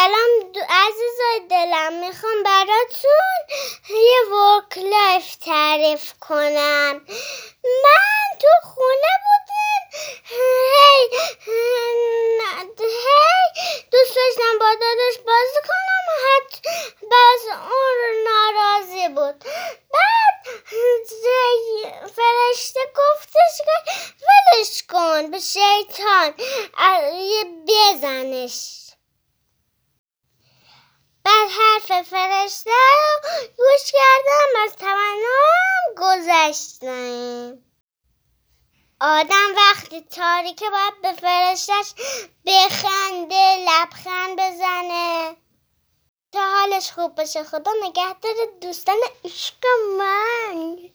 سلام عزیزای دلم، میخوام براتون یه ورک لایف تعریف کنم. من تو خونه بودیم، هی دوست داشتم با داداش بازی کنم، بس اون ناراضی بود. بعد فرشته گفتش که ولش کن، به شیطان بزنش. بعد حرف فرشته رو گوش کردم، از تمنام گذشتم. آدم وقتی تاریکه باید به فرشتش بخنده، لبخند بزنه تا حالش خوب بشه. خدا نگهدار دوستان عشق من.